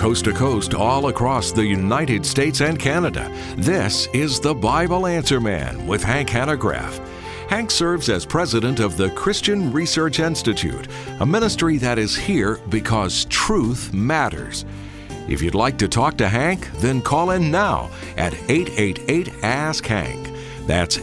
coast to coast all across the United States and Canada. This is the Bible Answer Man with Hank Hanegraaff. Hank serves as president of the Christian Research Institute, a ministry that is here because truth matters. If you'd like to talk to Hank, then call in now at 888-ASK-HANK. That's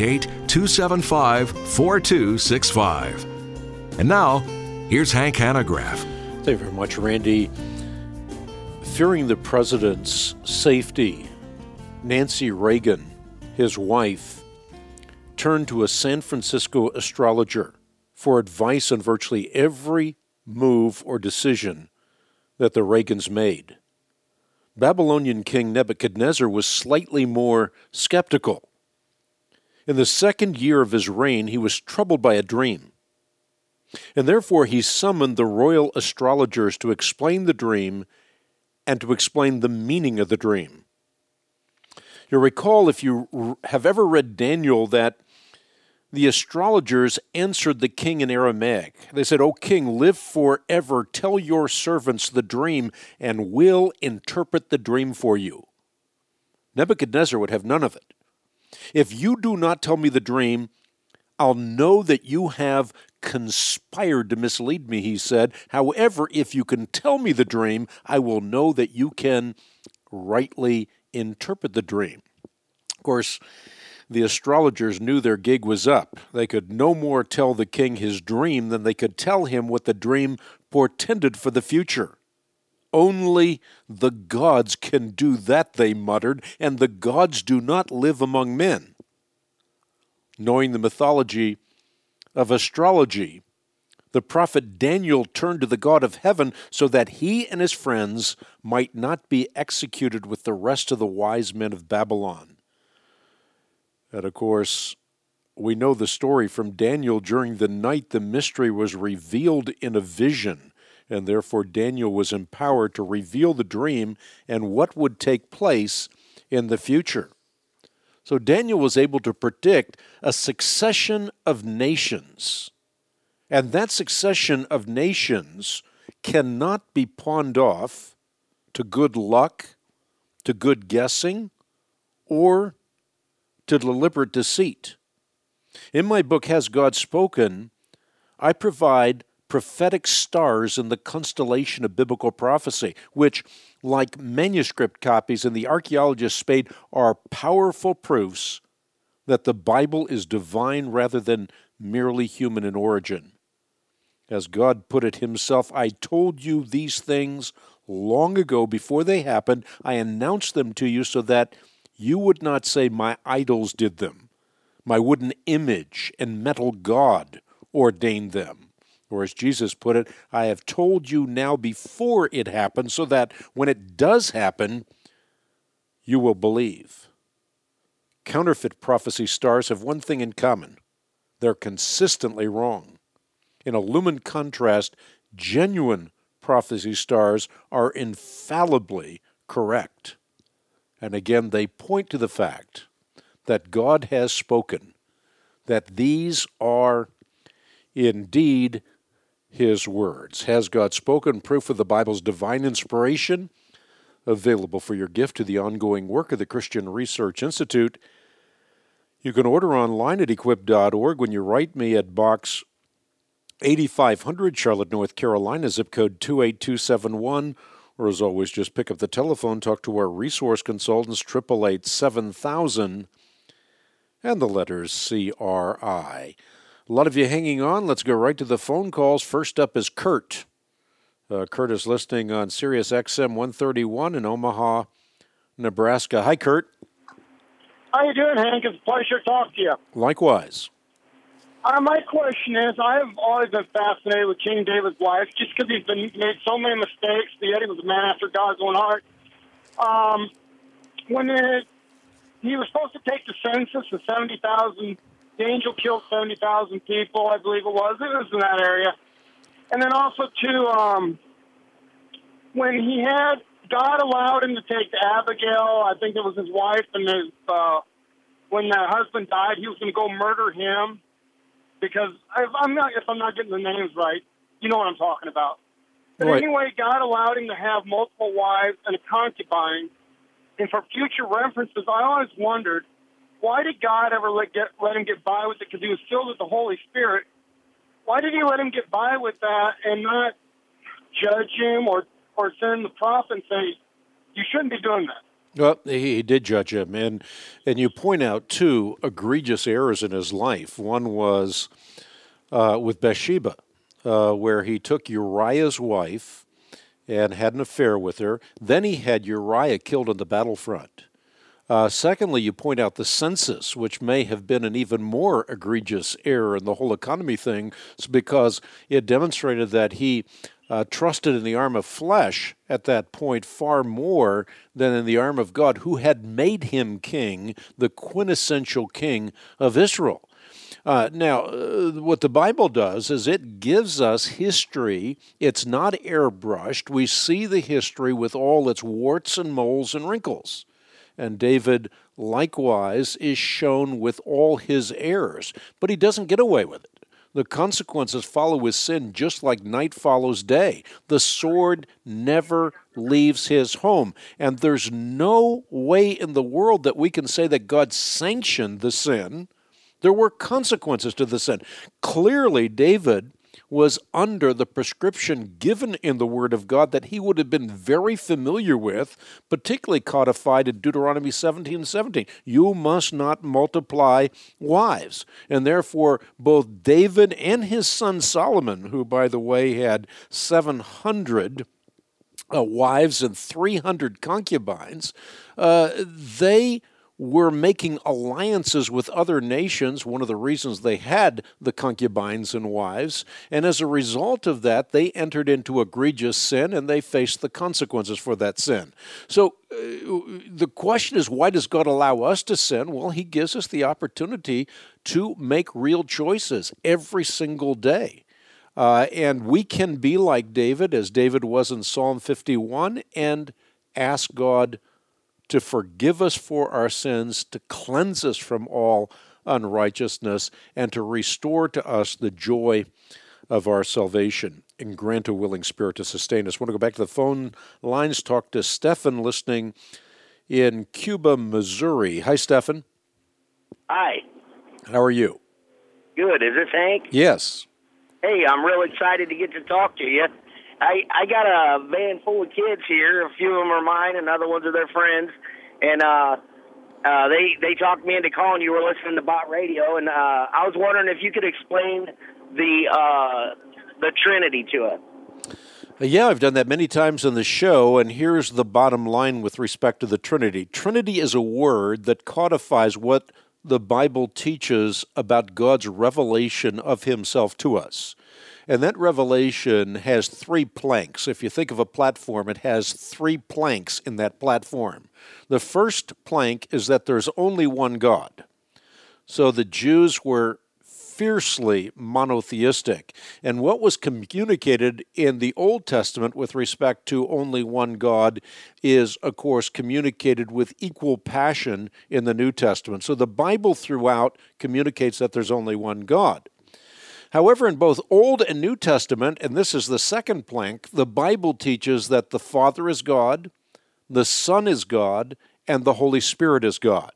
888-275-4265. And now, here's Hank Hanegraaff. Thank you very much, Randy. Fearing the president's safety, Nancy Reagan, his wife, turned to a San Francisco astrologer for advice on virtually every move or decision that the Reagans made. Babylonian King Nebuchadnezzar was slightly more skeptical. In the second year of his reign, he was troubled by a dream. And therefore he summoned the royal astrologers to explain the dream and to explain the meaning of the dream. You'll recall, if you have ever read Daniel, that the astrologers answered the king in Aramaic. They said, "O king, live forever. Tell your servants the dream, and we'll interpret the dream for you." Nebuchadnezzar would have none of it. "If you do not tell me the dream, I'll know that you have conspired to mislead me," he said. "However, if you can tell me the dream, I will know that you can rightly interpret the dream." Of course, the astrologers knew their gig was up. They could no more tell the king his dream than they could tell him what the dream portended for the future. "Only the gods can do that," they muttered, "and the gods do not live among men." Knowing the mythology of astrology, the prophet Daniel turned to the God of heaven so that he and his friends might not be executed with the rest of the wise men of Babylon. And of course, we know the story from Daniel. During the night, the mystery was revealed in a vision, and therefore Daniel was empowered to reveal the dream and what would take place in the future. So Daniel was able to predict a succession of nations. And that succession of nations cannot be pawned off to good luck, to good guessing, or to deliberate deceit. In my book, Has God Spoken?, I provide prophetic stars in the constellation of biblical prophecy, which, like manuscript copies in the archaeologist's spade, are powerful proofs that the Bible is divine rather than merely human in origin. As God put it himself, "I told you these things long ago before they happened. I announced them to you so that you would not say, 'My idols did them. My wooden image and metal god ordained them.' Or as Jesus put it, 'I have told you now before it happens so that when it does happen, you will believe.'" Counterfeit prophecy stars have one thing in common. They're consistently wrong. In a lumen contrast, genuine prophecy stars are infallibly correct. And again, they point to the fact that God has spoken, that these are indeed His words. Has God Spoken? Proof of the Bible's divine inspiration, available for your gift to the ongoing work of the Christian Research Institute. You can order online at equip.org when you write me at Box 8500, Charlotte, North Carolina, zip code 28271. Or as always, just pick up the telephone, talk to our resource consultants, 888-7000, and the letters CRI. A lot of you hanging on. Let's go right to the phone calls. First up is Kurt. Kurt is listening on Sirius XM 131 in Omaha, Nebraska. Hi, Kurt. How you doing, Hank? It's a pleasure to talk to you. Likewise. My question is, I've always been fascinated with King David's life, just because he's made so many mistakes, yet he was a man after God's own heart. When he was supposed to take the census of 70,000, the angel killed 70,000 people, I believe it was. It was in that area. And then also, too, when he had, God allowed him to take Abigail, I think it was his wife, and when the husband died, he was going to go murder him. Because if I'm not getting the names right, you know what I'm talking about. But Right. anyway, God allowed him to have multiple wives and a concubine. And for future references, I always wondered, why did God ever let him get by with it? Because he was filled with the Holy Spirit. Why did he let him get by with that and not judge him or send the prophet and say, you shouldn't be doing that? Well, he did judge him, and you point out two egregious errors in his life. One was with Bathsheba, where he took Uriah's wife and had an affair with her. Then he had Uriah killed on the battlefront. Secondly, you point out the census, which may have been an even more egregious error in the whole economy thing, because it demonstrated that he trusted in the arm of flesh at that point far more than in the arm of God, who had made him king, the quintessential king of Israel. Now, what the Bible does is it gives us history. It's not airbrushed. We see the history with all its warts and moles and wrinkles. And David, likewise, is shown with all his errors. But he doesn't get away with it. The consequences follow his sin just like night follows day. The sword never leaves his home. And there's no way in the world that we can say that God sanctioned the sin. There were consequences to the sin. Clearly, David was under the prescription given in the Word of God that he would have been very familiar with, particularly codified in Deuteronomy 17:17. You must not multiply wives. And therefore, both David and his son Solomon, who, by the way, had 700 wives and 300 concubines, they were making alliances with other nations, one of the reasons they had the concubines and wives, and as a result of that, they entered into egregious sin, and they faced the consequences for that sin. So the question is, why does God allow us to sin? Well, he gives us the opportunity to make real choices every single day. And we can be like David, as David was in Psalm 51, and ask God to forgive us for our sins, to cleanse us from all unrighteousness, and to restore to us the joy of our salvation, and grant a willing spirit to sustain us. I want to go back to the phone lines, talk to Stephen, listening in Cuba, Missouri. Hi, Stephen. Hi. How are you? Good. Is this Hank? Yes. Hey, I'm real excited to get to talk to you. I got a van full of kids here. A few of them are mine, and other ones are their friends. And they talked me into calling you. We're listening to Bot Radio, and I was wondering if you could explain the Trinity to us. Yeah, I've done that many times on the show, and here's the bottom line with respect to the Trinity. Trinity is a word that codifies what the Bible teaches about God's revelation of himself to us. And that revelation has 3 planks. If you think of a platform, it has 3 planks in that platform. The first plank is that there's only one God. So the Jews were fiercely monotheistic. And what was communicated in the Old Testament with respect to only one God is, of course, communicated with equal passion in the New Testament. So the Bible throughout communicates that there's only one God. However, in both Old and New Testament, and this is the second plank, the Bible teaches that the Father is God, the Son is God, and the Holy Spirit is God.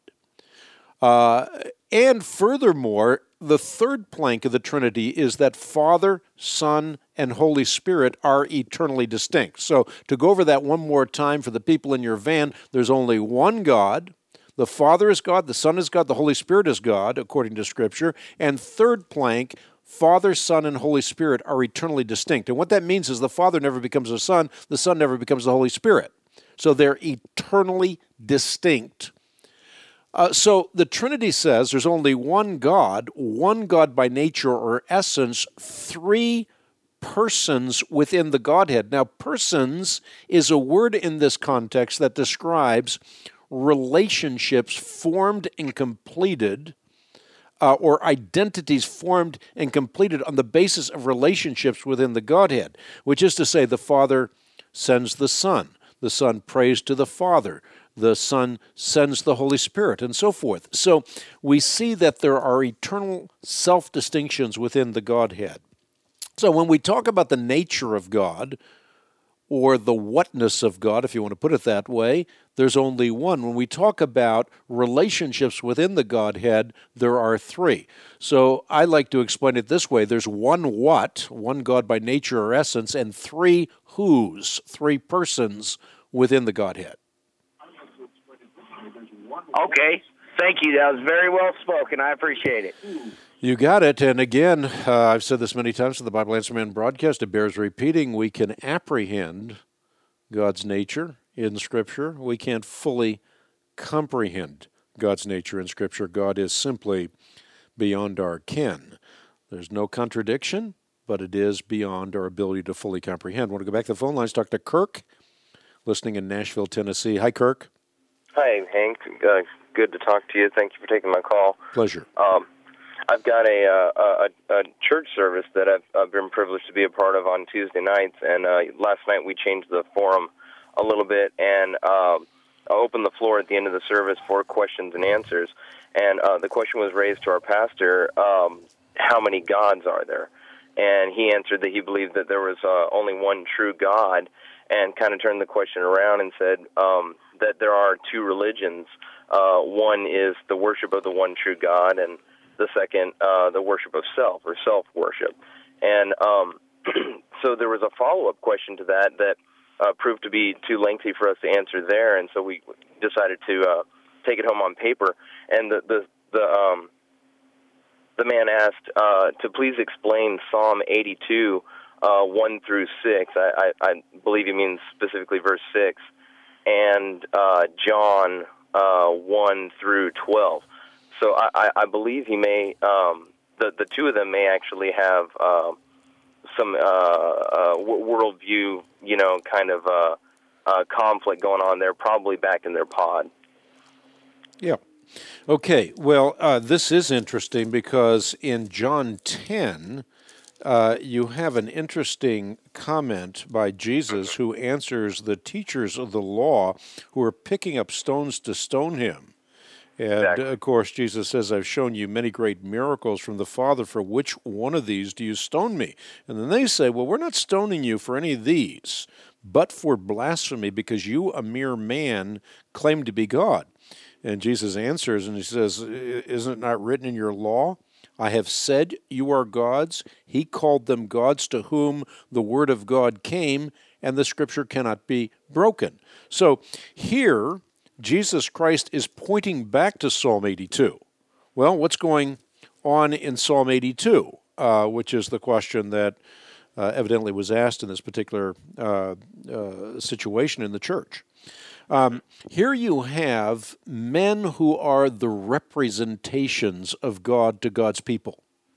And furthermore, the third plank of the Trinity is that Father, Son, and Holy Spirit are eternally distinct. So to go over that one more time for the people in your van, there's only one God. The Father is God, the Son is God, the Holy Spirit is God, according to Scripture. And third plank, Father, Son, and Holy Spirit are eternally distinct. And what that means is the Father never becomes the Son never becomes the Holy Spirit. So they're eternally distinct. So the Trinity says there's only one God by nature or essence, 3 persons within the Godhead. Now, persons is a word in this context that describes relationships formed and completed, or identities formed and completed on the basis of relationships within the Godhead, which is to say the Father sends the Son prays to the Father, the Son sends the Holy Spirit, and so forth. So we see that there are eternal self-distinctions within the Godhead. So when we talk about the nature of God, or the whatness of God, if you want to put it that way, there's only one. When we talk about relationships within the Godhead, there are three. So I like to explain it this way. There's one what, one God by nature or essence, and three whos, three persons within the Godhead. Okay. Thank you. That was very well spoken. I appreciate it. You got it. And again, I've said this many times in the Bible Answer Man broadcast, it bears repeating. We can apprehend God's nature in Scripture. We can't fully comprehend God's nature in Scripture. God is simply beyond our ken. There's no contradiction, but it is beyond our ability to fully comprehend. I want to go back to the phone lines, talk to Kirk, listening in Nashville, Tennessee. Hi, Kirk. Hi, Hank. Good to talk to you. Thank you for taking my call. Pleasure. I've got a church service that I've been privileged to be a part of on Tuesday nights, and last night we changed the forum a little bit, and I opened the floor at the end of the service for questions and answers, and the question was raised to our pastor, how many gods are there? And he answered that he believed that there was only one true God, and kind of turned the question around and said that there are two religions. One is the worship of the one true God, and the second, the worship of self, or self-worship. And so there was a follow-up question to that proved to be too lengthy for us to answer there, and so we decided to take it home on paper. And the man asked to please explain Psalm 82, 1 through 6. I believe he means specifically verse 6, and John 1 through 12. So I believe he may, the two of them may actually have some worldview, kind of conflict going on there, probably back in their pod. Yeah. Okay. Well, this is interesting because in John 10, you have an interesting comment by Jesus who answers the teachers of the law who are picking up stones to stone him. And, exactly. Of course, Jesus says, I've shown you many great miracles from the Father. For which one of these do you stone me? And then they say, well, we're not stoning you for any of these, but for blasphemy, because you, a mere man, claim to be God. And Jesus answers, and he says, isn't it not written in your law? I have said you are gods. He called them gods to whom the word of God came, and the Scripture cannot be broken. So here, Jesus Christ is pointing back to Psalm 82. Well, what's going on in Psalm 82, which is the question that evidently was asked in this particular situation in the church. Here you have men who are the representations of God to God's people.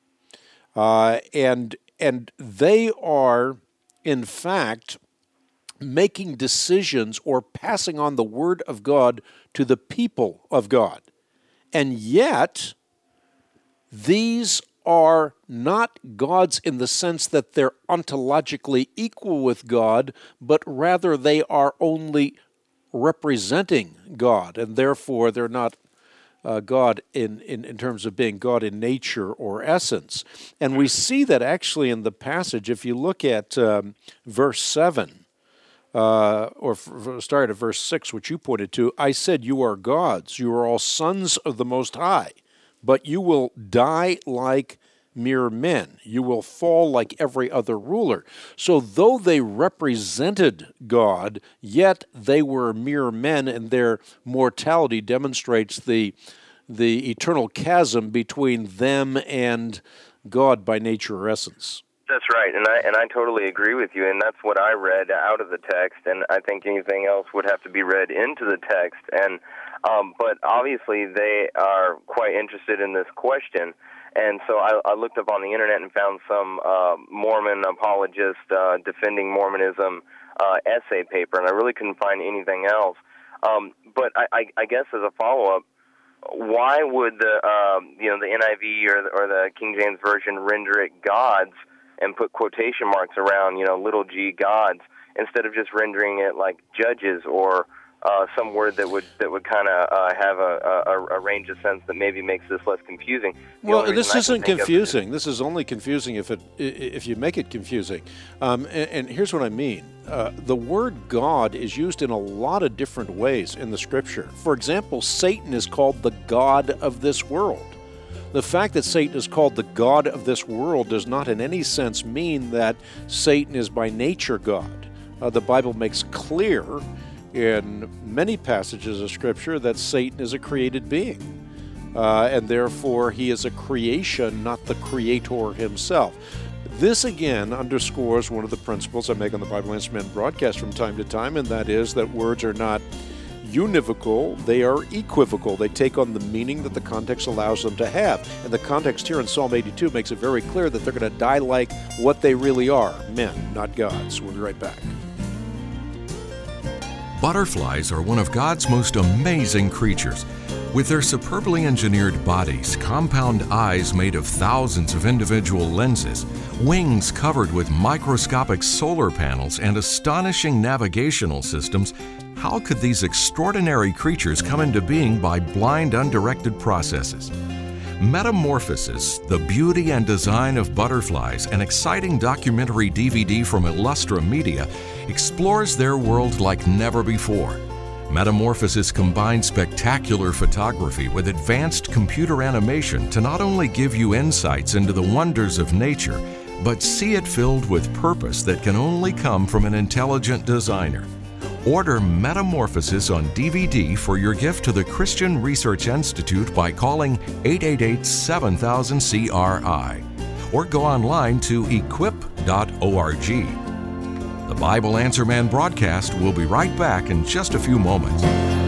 And they are, in fact, making decisions or passing on the Word of God to the people of God. And yet, these are not gods in the sense that they're ontologically equal with God, but rather they are only representing God, and therefore they're not God in terms of being God in nature or essence. And we see that actually in the passage. If you look at verse 7, start at verse 6, which you pointed to, I said, you are gods, you are all sons of the Most High, but you will die like mere men. You will fall like every other ruler. So though they represented God, yet they were mere men, and their mortality demonstrates the eternal chasm between them and God by nature or essence. That's right, and I totally agree with you, and that's what I read out of the text, and I think anything else would have to be read into the text. And but obviously they are quite interested in this question, and so I looked up on the internet and found some Mormon apologist defending Mormonism essay paper, and I really couldn't find anything else. But I guess as a follow-up, why would the NIV or the King James Version render it gods and put quotation marks around, little g gods, instead of just rendering it like judges or some word that would kind of have a range of sense that maybe makes this less confusing. Well, this isn't confusing. This is only confusing if you make it confusing. And here's what I mean. The word God is used in a lot of different ways in the Scripture. For example, Satan is called the god of this world. The fact that Satan is called the god of this world does not in any sense mean that Satan is by nature God. The Bible makes clear in many passages of Scripture that Satan is a created being, and therefore he is a creation, not the creator himself. This again underscores one of the principles I make on the Bible Answer Man broadcast from time to time, and that is that words are not univocal, they are equivocal. They take on the meaning that the context allows them to have. And the context here in Psalm 82 makes it very clear that they're going to die like what they really are, men, not gods. We'll be right back. Butterflies are one of God's most amazing creatures. With their superbly engineered bodies, compound eyes made of thousands of individual lenses, wings covered with microscopic solar panels, and astonishing navigational systems, how could these extraordinary creatures come into being by blind, undirected processes? Metamorphosis, The Beauty and Design of Butterflies, an exciting documentary DVD from Illustra Media, explores their world like never before. Metamorphosis combines spectacular photography with advanced computer animation to not only give you insights into the wonders of nature, but see it filled with purpose that can only come from an intelligent designer. Order Metamorphosis on DVD for your gift to the Christian Research Institute by calling 888-7000-CRI or go online to equip.org. The Bible Answer Man broadcast will be right back in just a few moments.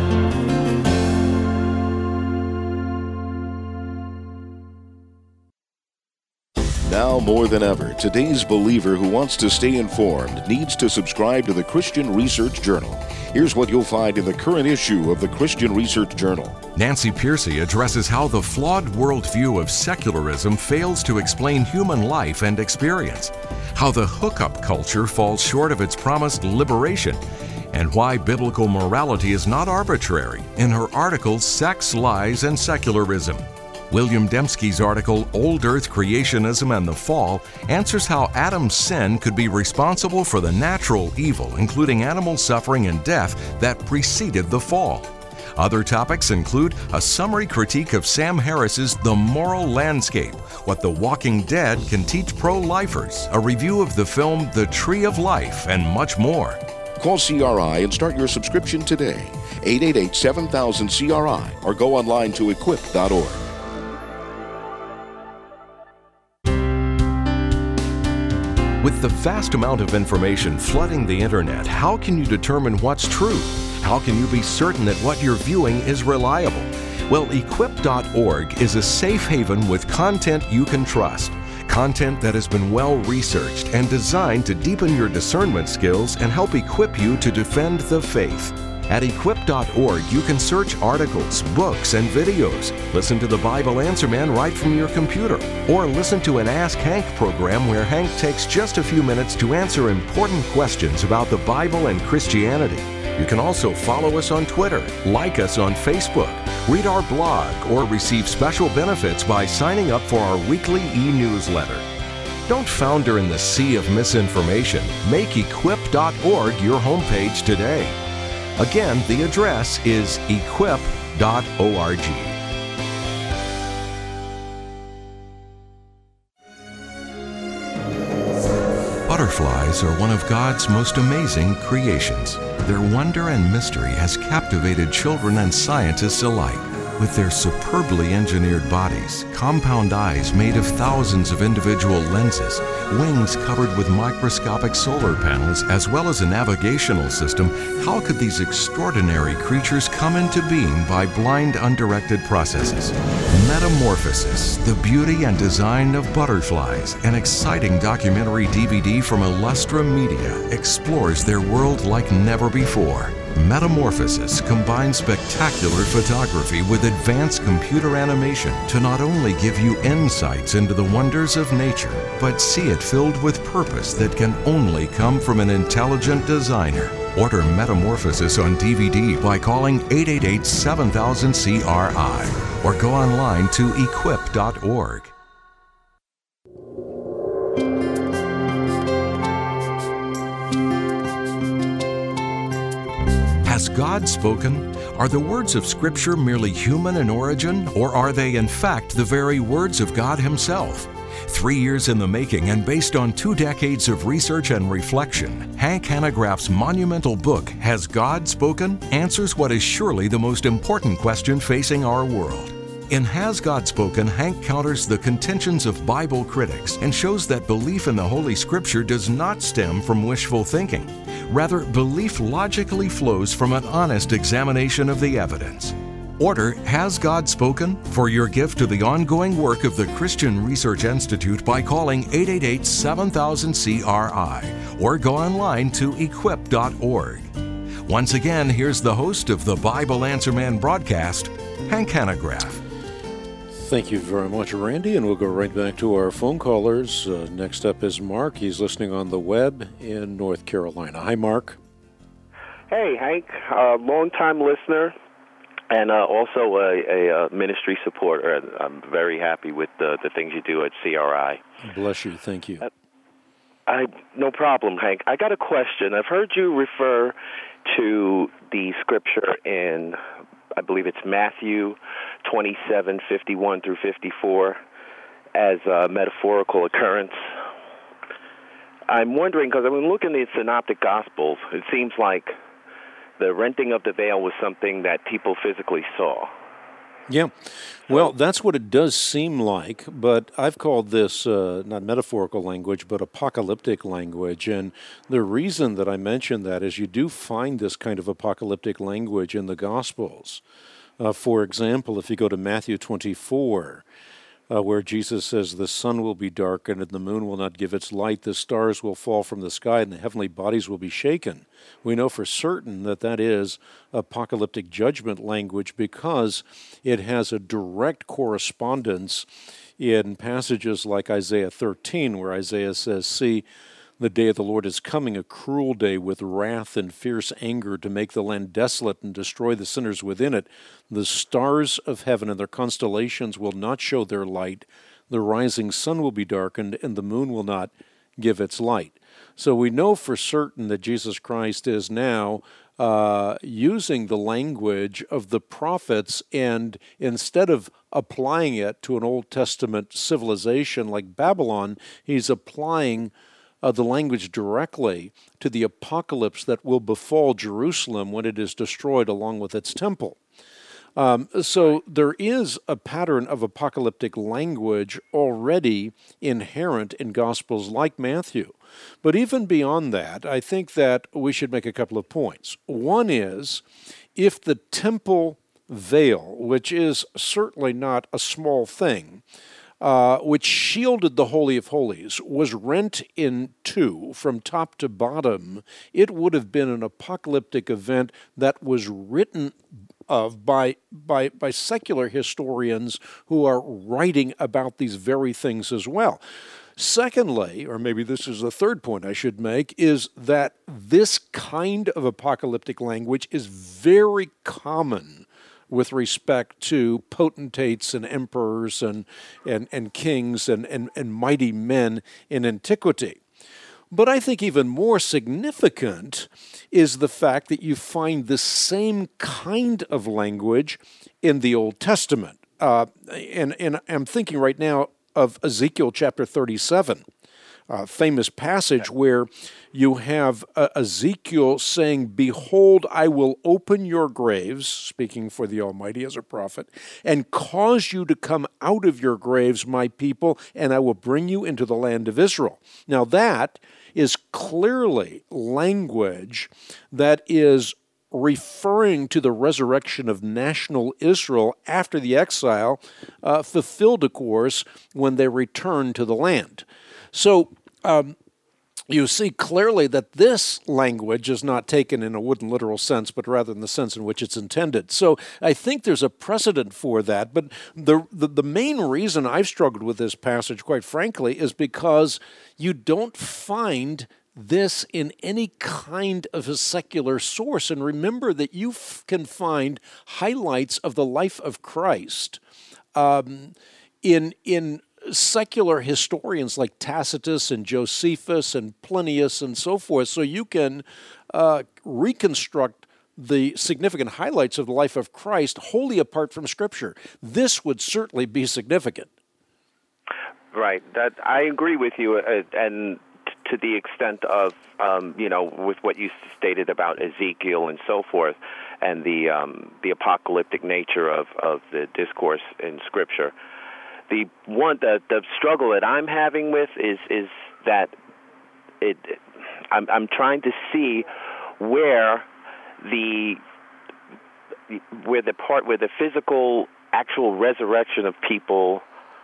Now more than ever, today's believer who wants to stay informed needs to subscribe to the Christian Research Journal. Here's what you'll find in the current issue of the Christian Research Journal. Nancy Pearcey addresses how the flawed worldview of secularism fails to explain human life and experience, how the hookup culture falls short of its promised liberation, and why biblical morality is not arbitrary in her article, Sex, Lies, and Secularism. William Dembski's article, Old Earth Creationism and the Fall, answers how Adam's sin could be responsible for the natural evil, including animal suffering and death, that preceded the fall. Other topics include a summary critique of Sam Harris's The Moral Landscape, What the Walking Dead Can Teach Pro-Lifers, a review of the film The Tree of Life, and much more. Call CRI and start your subscription today. 888-7000-CRI or go online to equip.org. With the vast amount of information flooding the internet, how can you determine what's true? How can you be certain that what you're viewing is reliable? Well, equip.org is a safe haven with content you can trust. Content that has been well researched and designed to deepen your discernment skills and help equip you to defend the faith. At equip.org, you can search articles, books, and videos. Listen to the Bible Answer Man right from your computer. Or listen to an Ask Hank program where Hank takes just a few minutes to answer important questions about the Bible and Christianity. You can also follow us on Twitter, like us on Facebook, read our blog, or receive special benefits by signing up for our weekly e-newsletter. Don't founder in the sea of misinformation. Make equip.org your homepage today. Again, the address is equip.org. Butterflies are one of God's most amazing creations. Their wonder and mystery has captivated children and scientists alike. With their superbly engineered bodies, compound eyes made of thousands of individual lenses, wings covered with microscopic solar panels, as well as a navigational system, how could these extraordinary creatures come into being by blind, undirected processes? Metamorphosis, The Beauty and Design of Butterflies, an exciting documentary DVD from Illustra Media, explores their world like never before. Metamorphosis combines spectacular photography with advanced computer animation to not only give you insights into the wonders of nature, but see it filled with purpose that can only come from an intelligent designer. Order Metamorphosis on DVD by calling 888-7000-CRI or go online to equip.org. Has God spoken? Are the words of Scripture merely human in origin, or are they in fact the very words of God Himself? 3 years in the making and based on 2 decades of research and reflection, Hank Hanegraaff's monumental book, Has God Spoken?, answers what is surely the most important question facing our world. In Has God Spoken?, Hank counters the contentions of Bible critics and shows that belief in the Holy Scripture does not stem from wishful thinking. Rather, belief logically flows from an honest examination of the evidence. Order Has God Spoken? For your gift to the ongoing work of the Christian Research Institute by calling 888-7000-CRI or go online to equip.org. Once again, here's the host of the Bible Answer Man broadcast, Hank Hanegraaff. Thank you very much, Randy, and we'll go right back to our phone callers. Next up is Mark. He's listening on the web in North Carolina. Hi, Mark. Hey, Hank, long-time listener and also a ministry supporter. I'm very happy with the things you do at CRI. Bless you. Thank you. No problem, Hank. I got a question. I've heard you refer to the scripture in, I believe it's Matthew 27:51 through 54 as a metaphorical occurrence. I'm wondering, because I've been looking at the Synoptic Gospels, it seems like the renting of the veil was something that people physically saw. Yeah, well, that's what it does seem like, but I've called this not metaphorical language, but apocalyptic language, and the reason that I mention that is you do find this kind of apocalyptic language in the Gospels. For example, if you go to Matthew 24, where Jesus says, the sun will be darkened and the moon will not give its light, the stars will fall from the sky and the heavenly bodies will be shaken. We know for certain that that is apocalyptic judgment language because it has a direct correspondence in passages like Isaiah 13, where Isaiah says, see, the day of the Lord is coming, a cruel day with wrath and fierce anger to make the land desolate and destroy the sinners within it. The stars of heaven and their constellations will not show their light. The rising sun will be darkened, and the moon will not give its light. So we know for certain that Jesus Christ is now using the language of the prophets, and instead of applying it to an Old Testament civilization like Babylon, he's applying the language directly to the apocalypse that will befall Jerusalem when it is destroyed along with its temple. So there is a pattern of apocalyptic language already inherent in Gospels like Matthew. But even beyond that, I think that we should make a couple of points. One is, if the temple veil, which is certainly not a small thing, which shielded the Holy of Holies, was rent in two from top to bottom, it would have been an apocalyptic event that was written of by secular historians who are writing about these very things as well. Secondly, or maybe this is the third point I should make, is that this kind of apocalyptic language is very common with respect to potentates and emperors and kings and mighty men in antiquity. But I think even more significant is the fact that you find the same kind of language in the Old Testament. And I'm thinking right now of Ezekiel chapter 37, a famous passage where you have Ezekiel saying, behold, I will open your graves, speaking for the Almighty as a prophet, and cause you to come out of your graves, my people, and I will bring you into the land of Israel. Now that is clearly language that is referring to the resurrection of national Israel after the exile, fulfilled, of course, when they returned to the land. So you see clearly that this language is not taken in a wooden literal sense, but rather in the sense in which it's intended. So I think there's a precedent for that. But the main reason I've struggled with this passage, quite frankly, is because you don't find this in any kind of a secular source. And remember that you can find highlights of the life of Christ in secular historians like Tacitus and Josephus and Plinius and so forth, so you can reconstruct the significant highlights of the life of Christ wholly apart from Scripture. This would certainly be significant. Right. That I agree with you, and to the extent of, with what you stated about Ezekiel and so forth, and the apocalyptic nature of the discourse in Scripture. The struggle that I'm having with is that I'm trying to see where the physical actual resurrection of people,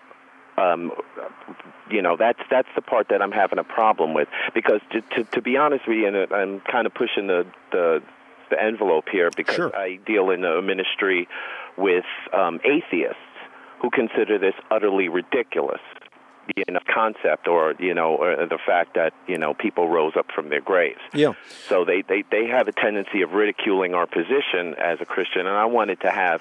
that's the part that I'm having a problem with, because to be honest with you, and I'm kind of pushing the envelope here, because sure. I deal in a ministry with atheists who consider this utterly ridiculous, concept, or the fact that people rose up from their graves. Yeah. So they have a tendency of ridiculing our position as a Christian, and I wanted to have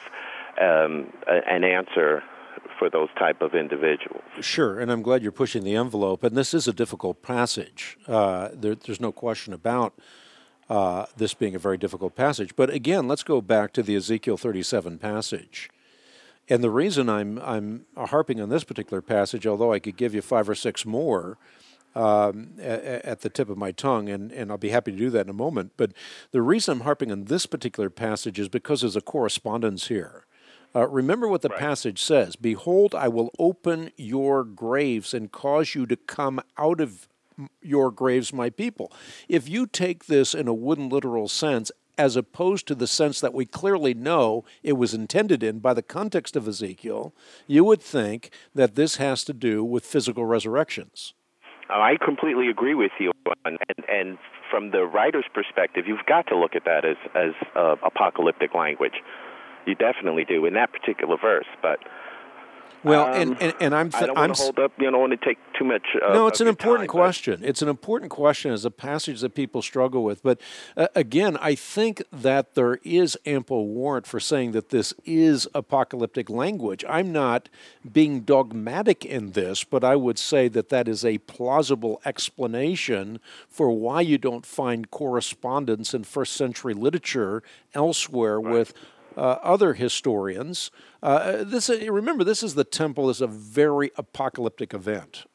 an answer for those type of individuals. Sure, and I'm glad you're pushing the envelope. And this is a difficult passage. There's no question about this being a very difficult passage. But again, let's go back to the Ezekiel 37 passage. And the reason I'm harping on this particular passage, although I could give you 5 or 6 more at the tip of my tongue, and I'll be happy to do that in a moment, but the reason I'm harping on this particular passage is because there's a correspondence here. Remember what the passage says. Behold, I will open your graves and cause you to come out of your graves, my people. If you take this in a wooden literal sense, as opposed to the sense that we clearly know it was intended in by the context of Ezekiel, you would think that this has to do with physical resurrections. I completely agree with you. And from the writer's perspective, you've got to look at that as apocalyptic language. You definitely do in that particular verse, but... Well, and I don't want to hold up. I don't want to take too much. No, it's an important question. It's an important question as a passage that people struggle with. But again, I think that there is ample warrant for saying that this is apocalyptic language. I'm not being dogmatic in this, but I would say that that is a plausible explanation for why you don't find correspondence in first century literature elsewhere with other historians. Remember, this is the temple. Is a very apocalyptic event.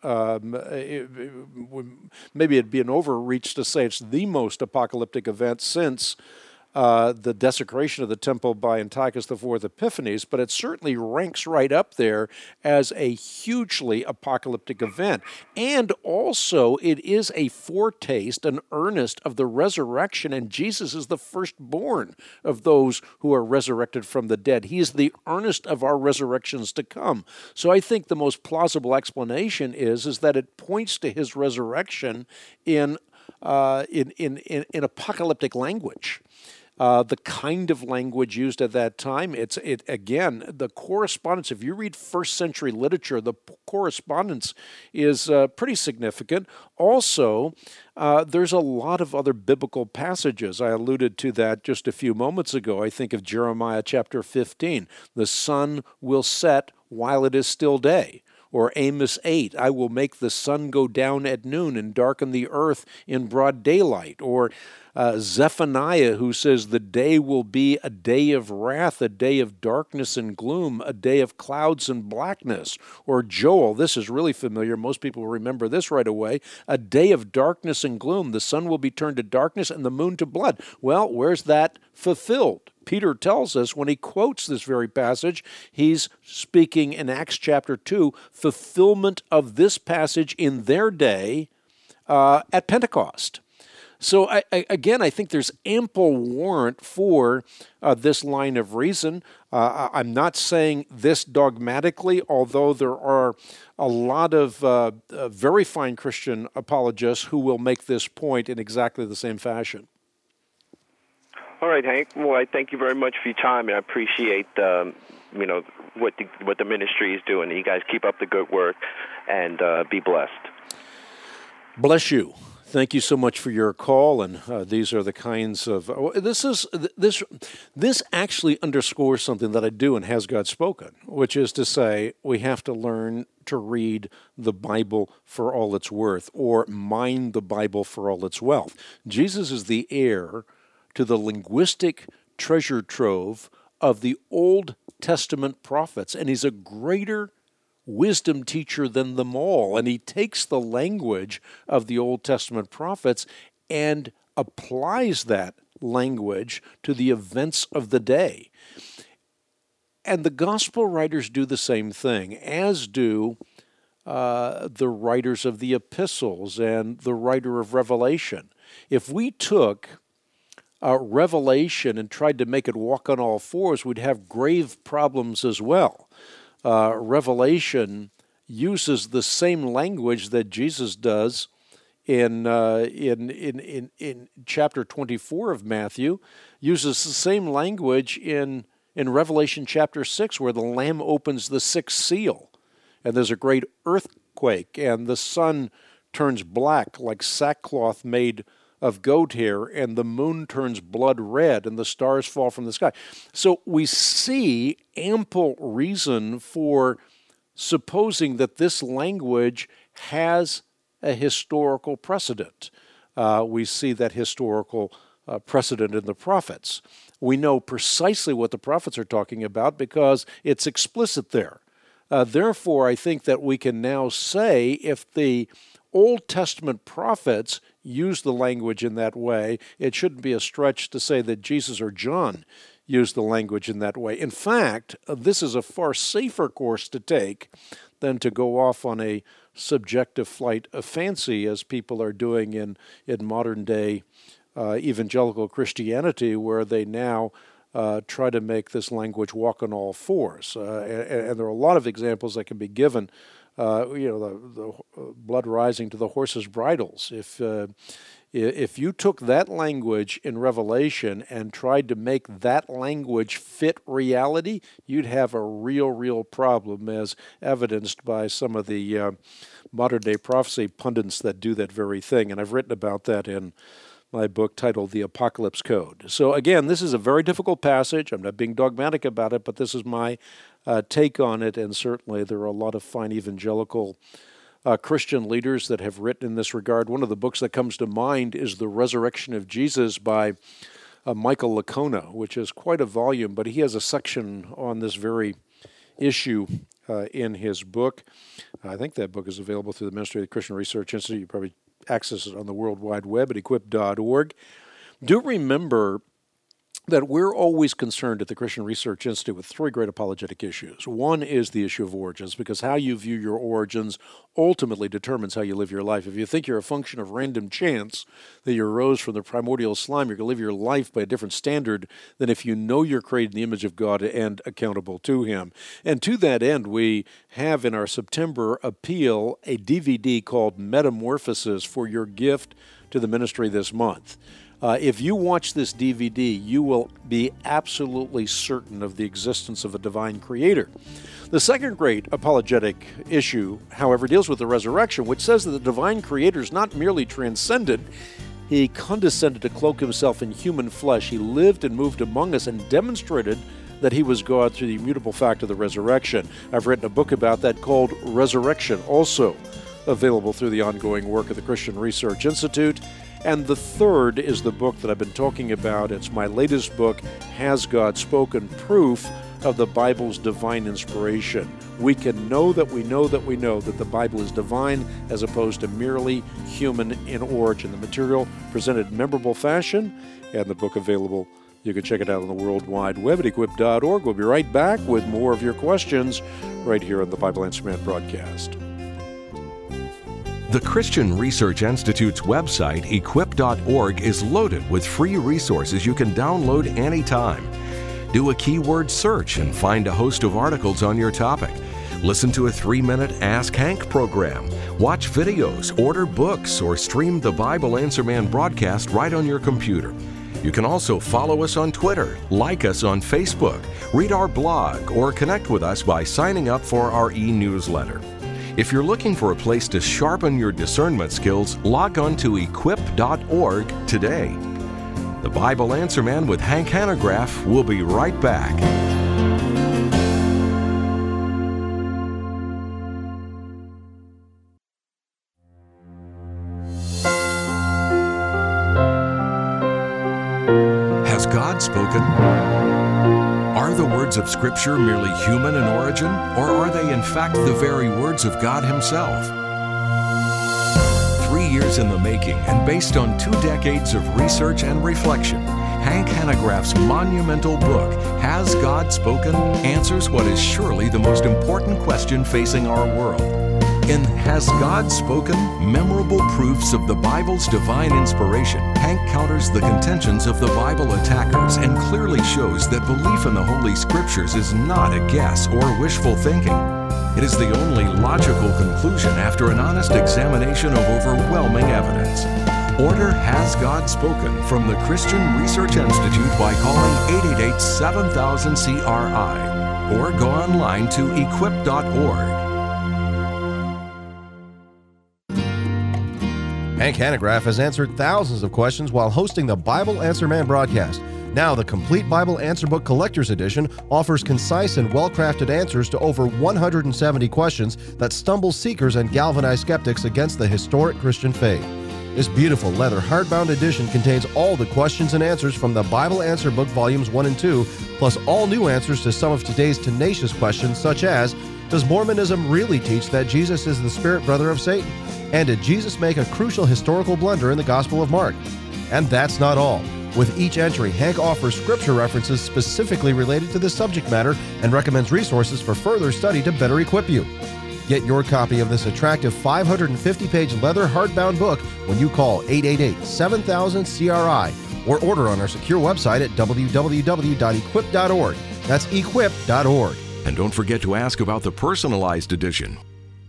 Maybe it'd be an overreach to say it's the most apocalyptic event since the desecration of the temple by Antiochus IV Epiphanes, but it certainly ranks right up there as a hugely apocalyptic event. And also, it is a foretaste, an earnest of the resurrection, and Jesus is the firstborn of those who are resurrected from the dead. He is the earnest of our resurrections to come. So I think the most plausible explanation is that it points to his resurrection in apocalyptic language. The kind of language used at that time, again, the correspondence, if you read first century literature, the correspondence is pretty significant. Also, there's a lot of other biblical passages. I alluded to that just a few moments ago. I think of Jeremiah chapter 15. The sun will set while it is still day. Or Amos 8, I will make the sun go down at noon and darken the earth in broad daylight. Or Zephaniah, who says the day will be a day of wrath, a day of darkness and gloom, a day of clouds and blackness. Or Joel, this is really familiar. Most people remember this right away. A day of darkness and gloom. The sun will be turned to darkness and the moon to blood. Well, where's that fulfilled? Peter tells us when he quotes this very passage, he's speaking in Acts chapter 2, fulfillment of this passage in their day at Pentecost. So I think there's ample warrant for this line of reason. I'm not saying this dogmatically, although there are a lot of very fine Christian apologists who will make this point in exactly the same fashion. All right, Hank. Well, I thank you very much for your time, and I appreciate what the ministry is doing. You guys keep up the good work, and be blessed. Bless you. Thank you so much for your call, and these are the kinds of this actually underscores something that I do in Has God Spoken, which is to say we have to learn to read the Bible for all it's worth, or mine the Bible for all its wealth. Jesus is the heir to the linguistic treasure trove of the Old Testament prophets, and he's a greater wisdom teacher than them all, and he takes the language of the Old Testament prophets and applies that language to the events of the day. And the gospel writers do the same thing, as do the writers of the epistles and the writer of Revelation. If we took Revelation and tried to make it walk on all fours, we'd have grave problems as well. Revelation uses the same language that Jesus does in chapter 24 of Matthew, uses the same language in Revelation chapter 6, where the Lamb opens the sixth seal, and there's a great earthquake, and the sun turns black like sackcloth made of goat hair, and the moon turns blood red, and the stars fall from the sky. So we see ample reason for supposing that this language has a historical precedent. We see that historical precedent in the prophets. We know precisely what the prophets are talking about because it's explicit there. Therefore, I think that we can now say if the Old Testament prophets use the language in that way, it shouldn't be a stretch to say that Jesus or John used the language in that way. In fact, this is a far safer course to take than to go off on a subjective flight of fancy, as people are doing in modern-day evangelical Christianity, where they now try to make this language walk on all fours. And there are a lot of examples that can be given. The blood rising to the horses' bridles. If you took that language in Revelation and tried to make that language fit reality, you'd have a real problem, as evidenced by some of the modern-day prophecy pundits that do that very thing. And I've written about that in my book titled The Apocalypse Code. So again, this is a very difficult passage. I'm not being dogmatic about it, but this is my take on it, and certainly there are a lot of fine evangelical Christian leaders that have written in this regard. One of the books that comes to mind is The Resurrection of Jesus by Michael Licona, which is quite a volume, but he has a section on this very issue in his book. I think that book is available through the Ministry of the Christian Research Institute. You probably access it on the World Wide Web at equip.org. Do remember that we're always concerned at the Christian Research Institute with three great apologetic issues. One is the issue of origins, because how you view your origins ultimately determines how you live your life. If you think you're a function of random chance, that you arose from the primordial slime, you're going to live your life by a different standard than if you know you're created in the image of God and accountable to Him. And to that end, we have in our September appeal a DVD called Metamorphosis for your gift to the ministry this month. If you watch this DVD, you will be absolutely certain of the existence of a divine creator. The second great apologetic issue, however, deals with the resurrection, which says that the divine creator is not merely transcendent. He condescended to cloak himself in human flesh. He lived and moved among us and demonstrated that he was God through the immutable fact of the resurrection. I've written a book about that called Resurrection, also available through the ongoing work of the Christian Research Institute. And the third is the book that I've been talking about. It's my latest book, Has God Spoken? Proof of the Bible's divine inspiration. We can know that we know that we know that the Bible is divine as opposed to merely human in origin. The material presented in memorable fashion, and the book available. You can check it out on the World Wide Web at equip.org. We'll be right back with more of your questions right here on the Bible Answer Man broadcast. The Christian Research Institute's website, equip.org, is loaded with free resources you can download anytime. Do a keyword search and find a host of articles on your topic. Listen to a 3-minute Ask Hank program. Watch videos, order books, or stream the Bible Answer Man broadcast right on your computer. You can also follow us on Twitter, like us on Facebook, read our blog, or connect with us by signing up for our e-newsletter. If you're looking for a place to sharpen your discernment skills, log on to equip.org today. The Bible Answer Man with Hank Hanegraaff will be right back. Has God spoken? Are the words of Scripture merely human in origin, or are they in fact the very words of God Himself? 3 years in the making and based on 2 decades of research and reflection, Hank Hanegraaff's monumental book, Has God Spoken?, answers what is surely the most important question facing our world. In Has God Spoken? Memorable Proofs of the Bible's Divine Inspiration, Hank counters the contentions of the Bible attackers and clearly shows that belief in the Holy Scriptures is not a guess or wishful thinking. It is the only logical conclusion after an honest examination of overwhelming evidence. Order Has God Spoken from the Christian Research Institute by calling 888-7000-CRI or go online to equip.org. Hank Hanegraaff has answered thousands of questions while hosting the Bible Answer Man broadcast. Now, the Complete Bible Answer Book Collector's Edition offers concise and well-crafted answers to over 170 questions that stumble seekers and galvanize skeptics against the historic Christian faith. This beautiful leather hardbound edition contains all the questions and answers from the Bible Answer Book Volumes 1 and 2, plus all new answers to some of today's tenacious questions such as, does Mormonism really teach that Jesus is the spirit brother of Satan? And did Jesus make a crucial historical blunder in the Gospel of Mark? And that's not all. With each entry, Hank offers scripture references specifically related to the subject matter and recommends resources for further study to better equip you. Get your copy of this attractive 550-page leather hardbound book when you call 888-7000-CRI or order on our secure website at www.equip.org. That's equip.org. And don't forget to ask about the personalized edition.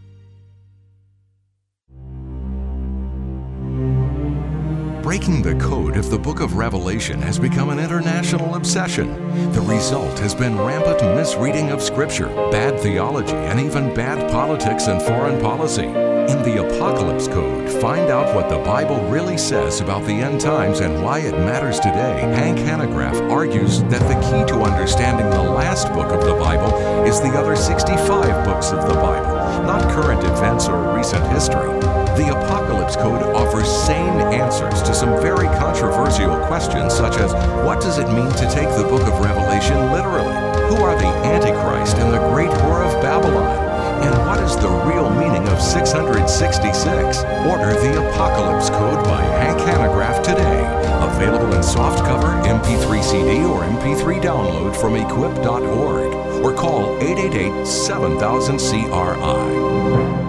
Breaking the code of the book of Revelation has become an international obsession. The result has been rampant misreading of Scripture, bad theology, and even bad politics and foreign policy. In the Apocalypse Code, find out what the Bible really says about the end times and why it matters today. Hank Hanegraaff argues that the key to understanding the last book of the Bible is the other 65 books of the Bible, not current events or recent history. The Apocalypse Code offers sane answers to some very controversial questions such as, what does it mean to take the book of Revelation literally? Who are the Antichrist and the great whore of Babylon? And what is the real meaning of 666? Order the Apocalypse Code by Hank Hanegraaff today. Available in softcover, MP3 CD, or MP3 download from equip.org. Or call 888-7000-CRI.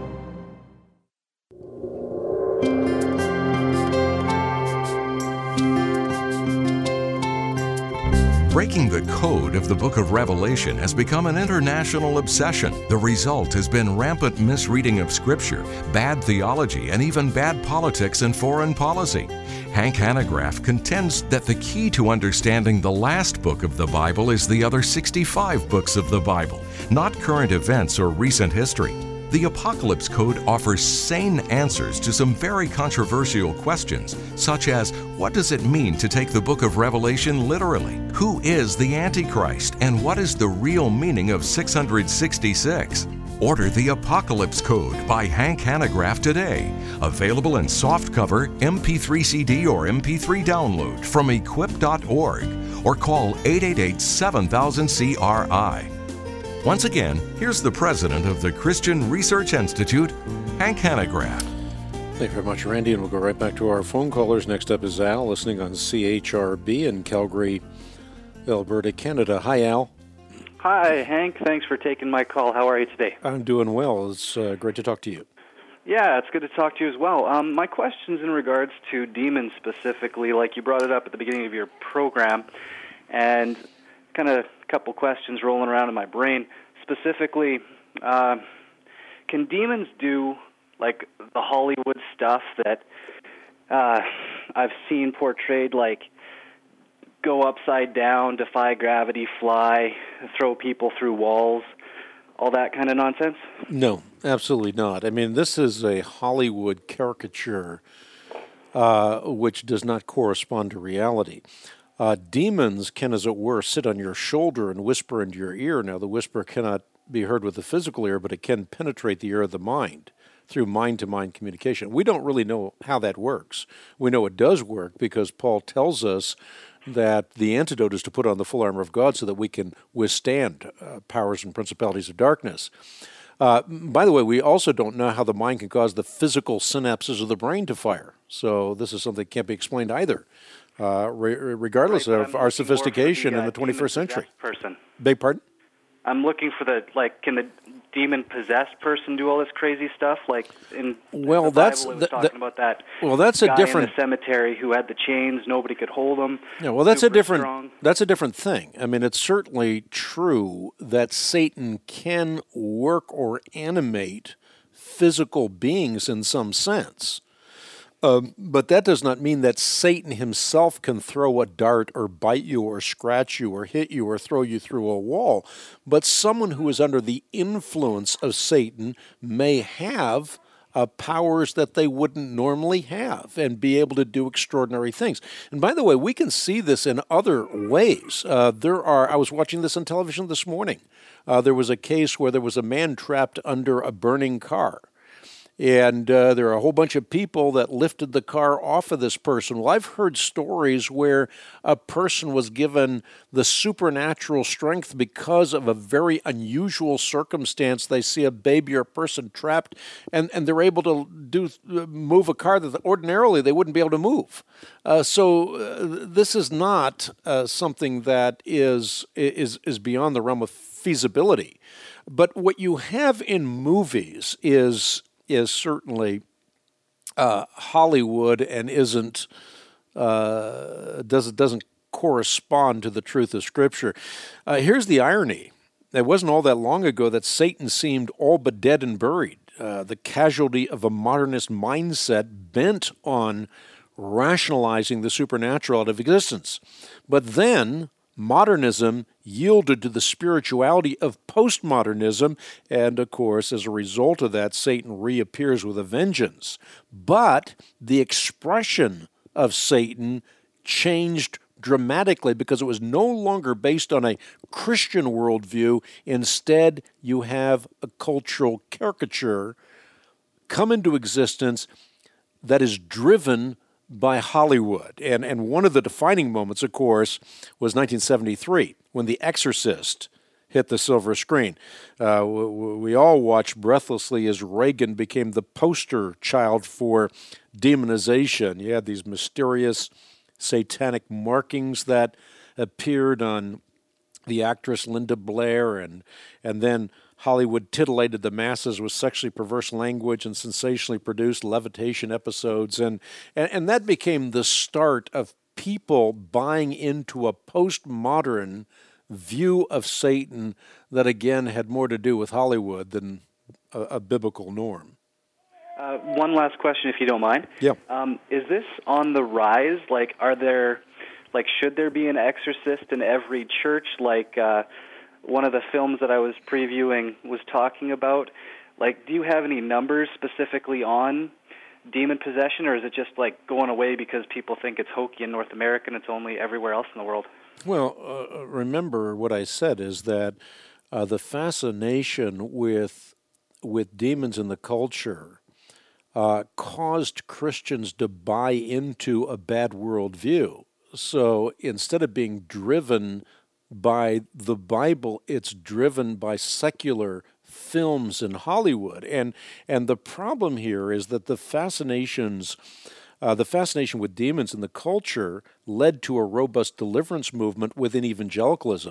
Breaking the code of the book of Revelation has become an international obsession. The result has been rampant misreading of Scripture, bad theology, and even bad politics and foreign policy. Hank Hanegraaff contends that the key to understanding the last book of the Bible is the other 65 books of the Bible, not current events or recent history. The Apocalypse Code offers sane answers to some very controversial questions, such as, what does it mean to take the book of Revelation literally? Who is the Antichrist? And what is the real meaning of 666? Order the Apocalypse Code by Hank Hanegraaff today. Available in softcover, MP3 CD, or MP3 download from equip.org. Or call 888-7000-CRI. Once again, here's the president of the Christian Research Institute, Hank Hanegraaff. Thank you very much, Randy, and we'll go right back to our phone callers. Next up is Al, listening on CHRB in Calgary, Alberta, Canada. Hi, Al. Hi, Hank. Thanks for taking my call. How are you today? I'm doing well. It's great to talk to you. Yeah, it's good to talk to you as well. My question's in regards to demons specifically, like you brought it up at the beginning of your program, and kind of a couple questions rolling around in my brain. Specifically, can demons do like the Hollywood stuff that I've seen portrayed, like go upside down, defy gravity, fly, throw people through walls, all that kind of nonsense? No, absolutely not. I mean, this is a Hollywood caricature which does not correspond to reality. Demons can, as it were, sit on your shoulder and whisper into your ear. Now, the whisper cannot be heard with the physical ear, but it can penetrate the ear of the mind through mind-to-mind communication. We don't really know how that works. We know it does work because Paul tells us that the antidote is to put on the full armor of God so that we can withstand powers and principalities of darkness. By the way, we also don't know how the mind can cause the physical synapses of the brain to fire. So this is something that can't be explained either, regardless of our sophistication in the 21st century. Person. Beg pardon? I'm looking for can the demon-possessed person do all this crazy stuff? Like in the Bible, it was talking about that. Well, that's guy a different in the cemetery who had the chains, nobody could hold him. Yeah, well, that's a different. Strong. That's a different thing. I mean, it's certainly true that Satan can work or animate physical beings in some sense. But that does not mean that Satan himself can throw a dart or bite you or scratch you or hit you or throw you through a wall. But someone who is under the influence of Satan may have powers that they wouldn't normally have and be able to do extraordinary things. And by the way, we can see this in other ways. I was watching this on television this morning. There was a case where there was a man trapped under a burning car. And there are a whole bunch of people that lifted the car off of this person. Well, I've heard stories where a person was given the supernatural strength because of a very unusual circumstance. They see a baby or a person trapped, and they're able to move a car that ordinarily they wouldn't be able to move. This is not something that is beyond the realm of feasibility. But what you have in movies is certainly Hollywood and doesn't correspond to the truth of Scripture. Here's the irony. It wasn't all that long ago that Satan seemed all but dead and buried, the casualty of a modernist mindset bent on rationalizing the supernatural out of existence. But then modernism yielded to the spirituality of postmodernism, and of course, as a result of that, Satan reappears with a vengeance. But the expression of Satan changed dramatically because it was no longer based on a Christian worldview. Instead, you have a cultural caricature come into existence that is driven by Hollywood. And one of the defining moments, of course, was 1973, when The Exorcist hit the silver screen. We all watched breathlessly as Reagan became the poster child for demonization. You had these mysterious satanic markings that appeared on the actress Linda Blair, and then Hollywood titillated the masses with sexually perverse language and sensationally produced levitation episodes, and that became the start of people buying into a postmodern view of Satan that, again, had more to do with Hollywood than a biblical norm. One last question, if you don't mind. Yeah. Is this on the rise? Should there be an exorcist in every church? One of the films that I was previewing was talking about. Do you have any numbers specifically on demon possession, or is it just going away because people think it's hokey in North America and it's only everywhere else in the world? Well, remember what I said is that the fascination with demons in the culture caused Christians to buy into a bad worldview. So instead of being driven by the Bible, it's driven by secular films in Hollywood. And the problem here is that the fascination with demons in the culture led to a robust deliverance movement within evangelicalism.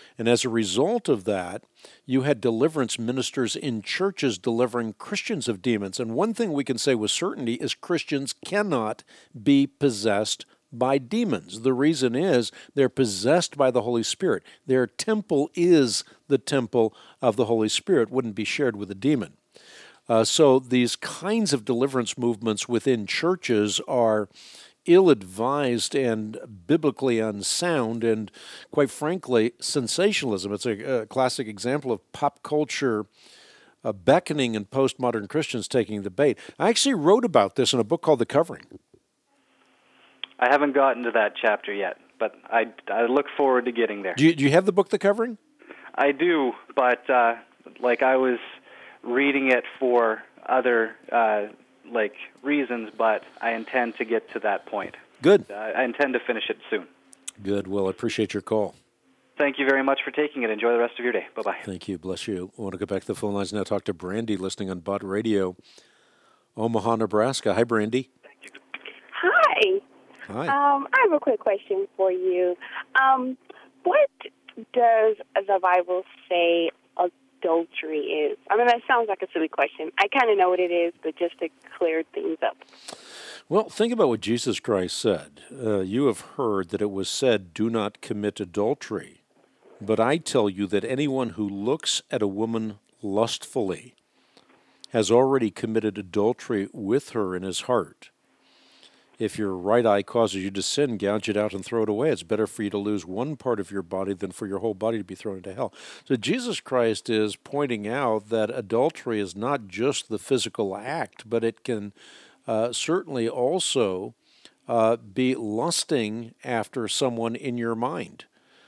And as a result of that, you had deliverance ministers in churches delivering Christians of demons. And one thing we can say with certainty is Christians cannot be possessed by demons. The reason is they're possessed by the Holy Spirit. Their temple is the temple of the Holy Spirit, wouldn't be shared with a demon. So these kinds of deliverance movements within churches are ill-advised and biblically unsound and, quite frankly, sensationalism. It's a classic example of pop culture beckoning and postmodern Christians taking the bait. I actually wrote about this in a book called The Covering. I haven't gotten to that chapter yet, but I look forward to getting there. Do you have the book The Covering? I do, but I was reading it for other reasons, but I intend to get to that point. Good. I intend to finish it soon. Good. Well, I appreciate your call. Thank you very much for taking it. Enjoy the rest of your day. Bye-bye. Thank you. Bless you. I want to go back to the phone lines now. Talk to Brandy, listening on Bott Radio, Omaha, Nebraska. Hi, Brandy. Hi. Hi. I have a quick question for you. What does the Bible say adultery is? I mean, that sounds like a silly question. I kind of know what it is, but just to clear things up. Well, think about what Jesus Christ said. You have heard that it was said, do not commit adultery. But I tell you that anyone who looks at a woman lustfully has already committed adultery with her in his heart. If your right eye causes you to sin, gouge it out and throw it away. It's better for you to lose one part of your body than for your whole body to be thrown into hell. So Jesus Christ is pointing out that adultery is not just the physical act, but it can certainly also be lusting after someone in your mind.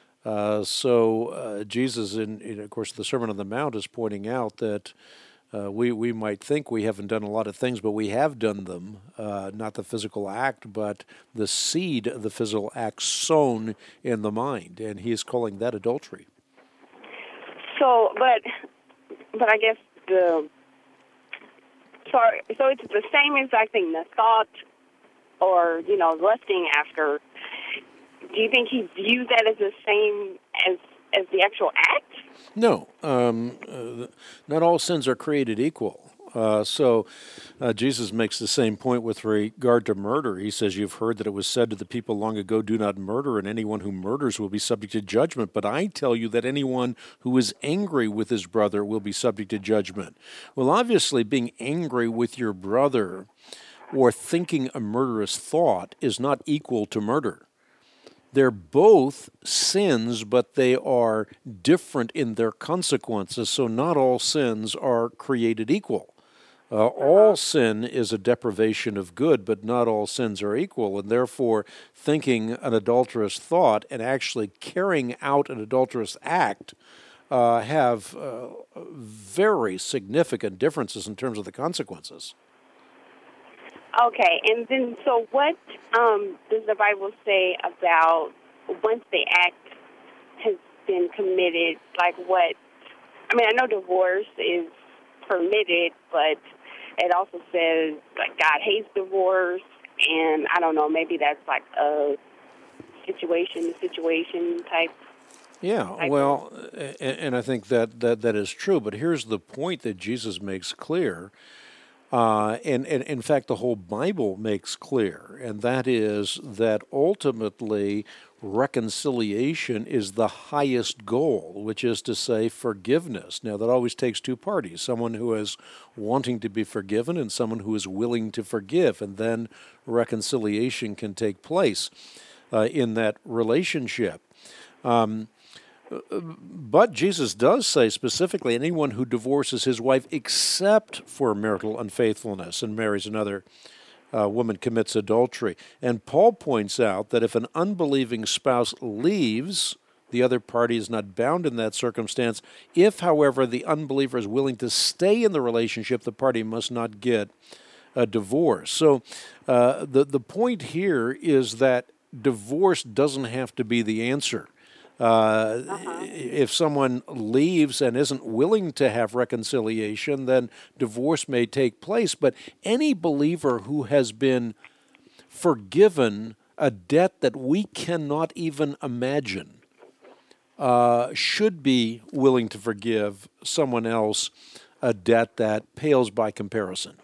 So Jesus, in of course, the Sermon on the Mount is pointing out that we might think we haven't done a lot of things, but we have done them, not the physical act, but the seed of the physical act sown in the mind, and he is calling that adultery. So, but I guess so it's the same exact thing, the thought or, lusting after. Do you think he views that as the same as the actual act? No. Not all sins are created equal. So Jesus makes the same point with regard to murder. He says, you've heard that it was said to the people long ago, do not murder, and anyone who murders will be subject to judgment. But I tell you that anyone who is angry with his brother will be subject to judgment. Well, obviously, being angry with your brother or thinking a murderous thought is not equal to murder. They're both sins, but they are different in their consequences, so not all sins are created equal. All sin is a deprivation of good, but not all sins are equal, and therefore thinking an adulterous thought and actually carrying out an adulterous act have very significant differences in terms of the consequences. Okay, and then so what does the Bible say about once the act has been committed, like what? I mean, I know divorce is permitted, but it also says, like, God hates divorce, and I don't know, maybe that's like a situation type. Yeah, well, and I think that is true, but here's the point that Jesus makes clear. And in fact, the whole Bible makes clear, and that is that ultimately reconciliation is the highest goal, which is to say forgiveness. Now, that always takes two parties, someone who is wanting to be forgiven and someone who is willing to forgive, and then reconciliation can take place in that relationship. But Jesus does say specifically anyone who divorces his wife except for marital unfaithfulness and marries another woman commits adultery. And Paul points out that if an unbelieving spouse leaves, the other party is not bound in that circumstance. If, however, the unbeliever is willing to stay in the relationship, the party must not get a divorce. So the point here is that divorce doesn't have to be the answer. If someone leaves and isn't willing to have reconciliation, then divorce may take place. But any believer who has been forgiven a debt that we cannot even imagine, should be willing to forgive someone else a debt that pales by comparison.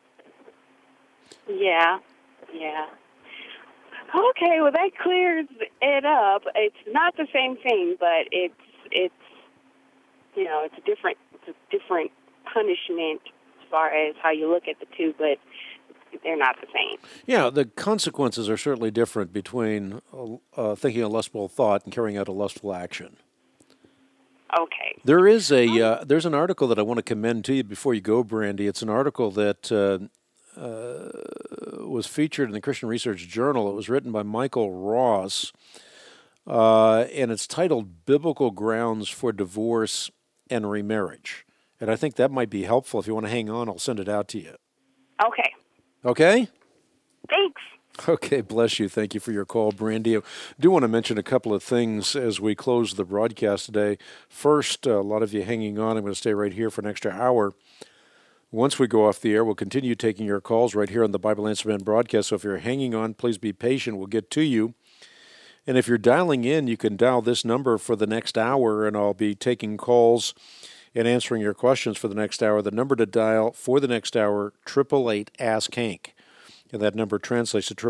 Yeah. Okay, well that clears it up. It's not the same thing, but it's it's a different punishment as far as how you look at the two, but they're not the same. Yeah, the consequences are certainly different between thinking a lustful thought and carrying out a lustful action. Okay. There is there's an article that I want to commend to you before you go, Brandy. It's an article that was featured in the Christian Research Journal. It was written by Michael Ross, and it's titled "Biblical Grounds for Divorce and Remarriage." And I think that might be helpful. If you want to hang on, I'll send it out to you. Okay. Okay? Thanks. Okay, bless you. Thank you for your call, Brandy. I do want to mention a couple of things as we close the broadcast today. First, a lot of you hanging on. I'm going to stay right here for an extra hour. Once we go off the air, we'll continue taking your calls right here on the Bible Answer Man broadcast. So if you're hanging on, please be patient. We'll get to you. And if you're dialing in, you can dial this number for the next hour, and I'll be taking calls and answering your questions for the next hour. The number to dial for the next hour, 888-ASK-HANK. And that number translates to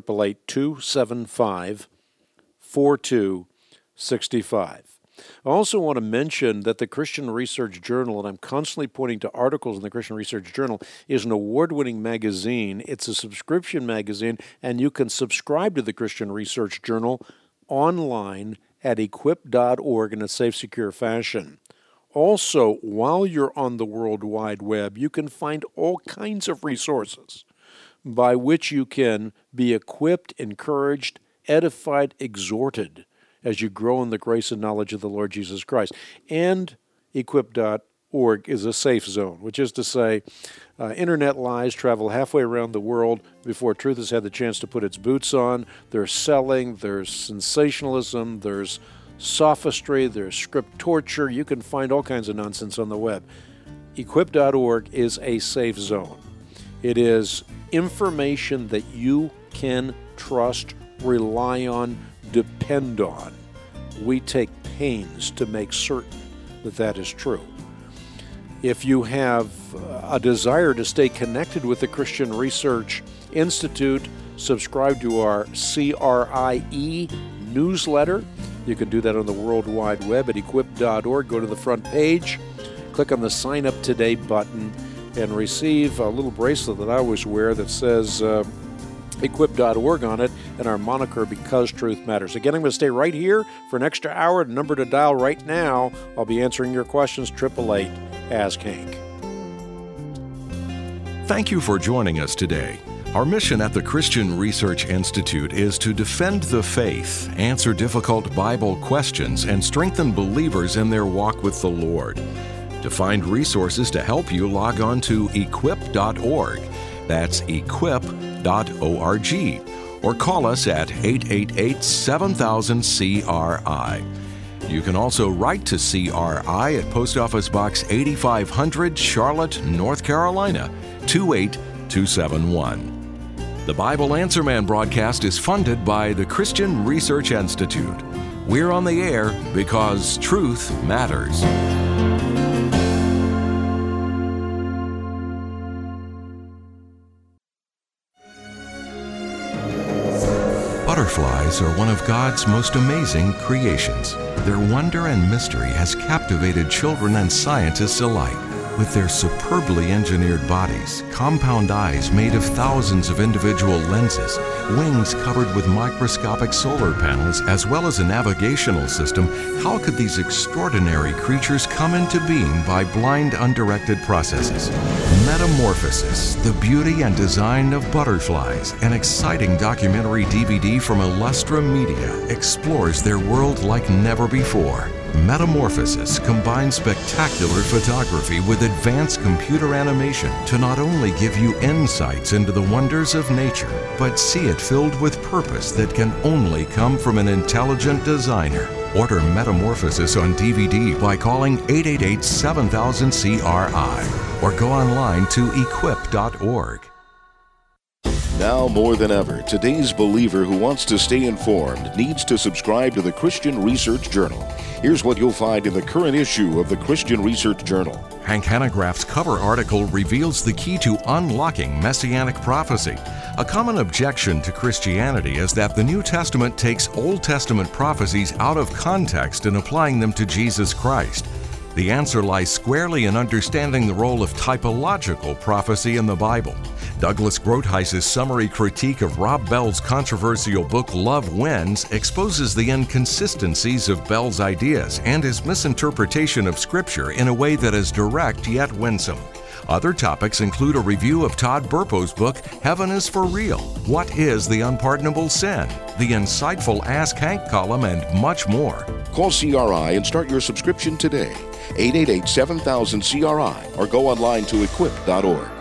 888-275-4265. I also want to mention that the Christian Research Journal, and I'm constantly pointing to articles in the Christian Research Journal, is an award-winning magazine. It's a subscription magazine, and you can subscribe to the Christian Research Journal online at equip.org in a safe, secure fashion. Also, while you're on the World Wide Web, you can find all kinds of resources by which you can be equipped, encouraged, edified, exhorted as you grow in the grace and knowledge of the Lord Jesus Christ. And equip.org is a safe zone, which is to say, internet lies travel halfway around the world before truth has had the chance to put its boots on. There's selling, there's sensationalism, there's sophistry, there's script torture. You can find all kinds of nonsense on the web. Equip.org is a safe zone. It is information that you can trust, rely on, depend on. We take pains to make certain that that is true. If you have a desire to stay connected with the Christian Research Institute, subscribe to our CRIE newsletter. You can do that on the World Wide Web at equip.org. Go to the front page, click on the Sign Up Today button, and receive a little bracelet that I always wear that says equip.org on it, and our moniker, Because Truth Matters. Again, I'm going to stay right here for an extra hour. The number to dial right now, I'll be answering your questions, 888-ASK-HANK. Thank you for joining us today. Our mission at the Christian Research Institute is to defend the faith, answer difficult Bible questions, and strengthen believers in their walk with the Lord. To find resources to help you, log on to equip.org. That's equip.org. Or call us at 888-7000-CRI. You can also write to CRI at Post Office Box 8500, Charlotte, North Carolina, 28271. The Bible Answer Man broadcast is funded by the Christian Research Institute. We're on the air because truth matters. Butterflies are one of God's most amazing creations. Their wonder and mystery has captivated children and scientists alike. With their superbly engineered bodies, compound eyes made of thousands of individual lenses, wings covered with microscopic solar panels, as well as a navigational system, how could these extraordinary creatures come into being by blind, undirected processes? Metamorphosis, the beauty and design of butterflies, an exciting documentary DVD from Illustra Media, explores their world like never before. Metamorphosis combines spectacular photography with advanced computer animation to not only give you insights into the wonders of nature, but see it filled with purpose that can only come from an intelligent designer. Order Metamorphosis on DVD by calling 888-7000-CRI or go online to equip.org. Now more than ever, today's believer who wants to stay informed needs to subscribe to the Christian Research Journal. Here's what you'll find in the current issue of the Christian Research Journal. Hank Hanegraaff's cover article reveals the key to unlocking messianic prophecy. A common objection to Christianity is that the New Testament takes Old Testament prophecies out of context and applying them to Jesus Christ. The answer lies squarely in understanding the role of typological prophecy in the Bible. Douglas Groothuis's summary critique of Rob Bell's controversial book Love Wins exposes the inconsistencies of Bell's ideas and his misinterpretation of Scripture in a way that is direct yet winsome. Other topics include a review of Todd Burpo's book, Heaven is for Real, What is the Unpardonable Sin?, the insightful Ask Hank column, and much more. Call CRI and start your subscription today. 888-7000-CRI or go online to equip.org.